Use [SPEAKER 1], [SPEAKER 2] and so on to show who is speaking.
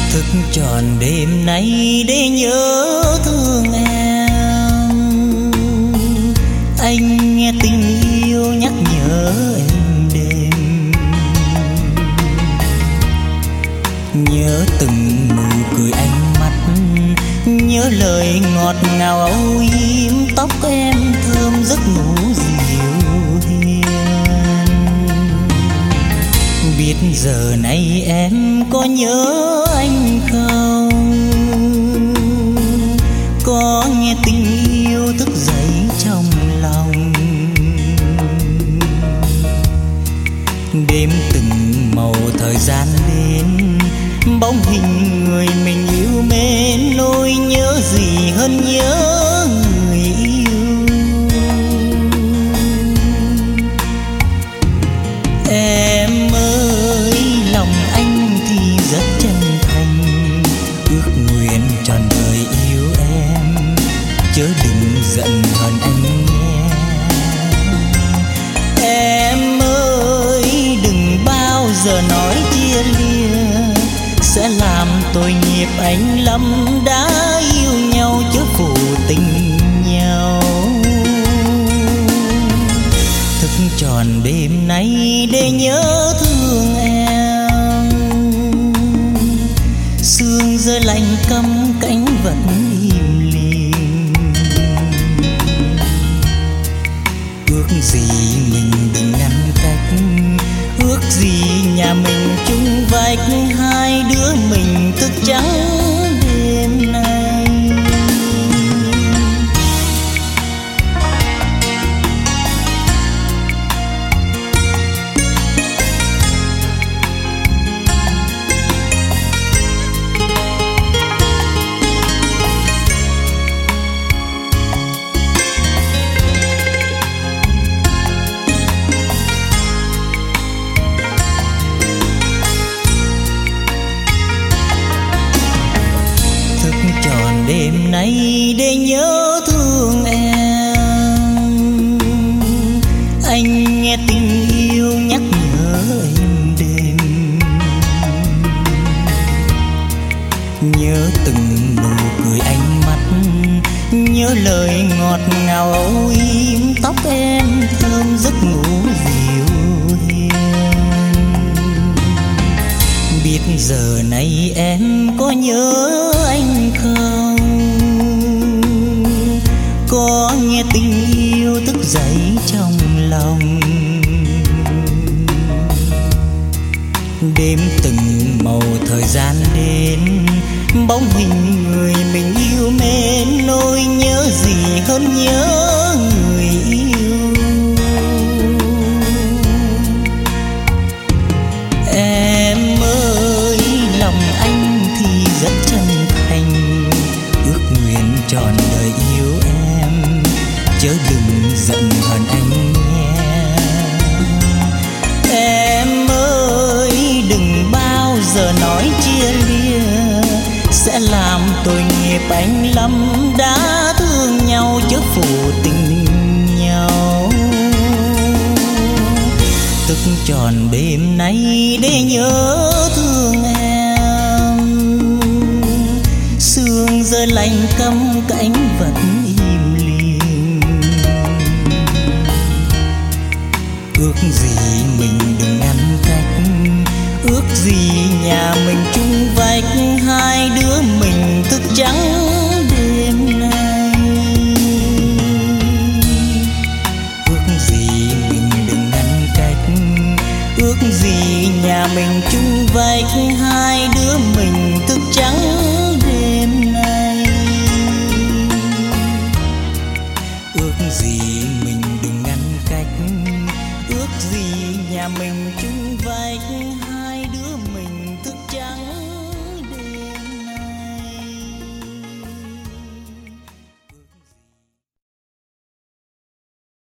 [SPEAKER 1] Thức tròn đêm nay để nhớ thương em. Anh nghe tình yêu nhắc nhở em đêm. Nhớ từng nụ cười ánh mắt, nhớ lời ngọt ngào âu yếm tóc em thơm giấc ngủ dịu hiền. Biết giờ này em có nhớ anh không? Có nghe tình yêu thức dậy trong lòng. Đêm từng màu thời gian đến, bóng hình người mình yêu mến, nỗi nhớ gì hơn nhớ người yêu. Em ơi, lòng anh thì rất chân thành, ước nguyện trọn đời yêu em, chớ đừng giận hờn anh nhé. Em ơi, đừng bao giờ nói chia lìa, sẽ làm tội nghiệp anh lắm. Đã yêu nhau chớ phụ tình nhau. Thức tròn đêm nay để nhớ thương em. Sương rơi lạnh căm cánh vẫn im lìm. Ước gì mình đừng ngăn cách, ước gì nhà mình chung vách, hai đứa mình thức trắng đêm nay. Đêm nay để nhớ thương em. Anh nghe tình yêu nhắc nhở em đêm. Nhớ từng nụ cười ánh mắt, nhớ lời ngọt ngào âu yếm tóc em thơm giấc ngủ dịu hiền. Biết giờ này em có nhớ anh không? Có nghe tình yêu thức dậy trong lòng. Đêm từng màu thời gian đến, bóng hình người mình yêu mến, nỗi nhớ gì hơn nhớ người yêu. Em ơi, lòng anh thì rất chân thành, ước nguyện trọn đời yêu em, chớ đừng giận hờn anh nhé. Em ơi, đừng bao giờ nói chia lìa, sẽ làm tội nghiệp anh lắm. Đã thương nhau chớ phụ tình nhau. Thức tròn đêm nay để nhớ thương em. Sương rơi lạnh căm cánh vẫn im lìm. Ước gì mình đừng ngăn cách, ước gì nhà mình chung vách, hai đứa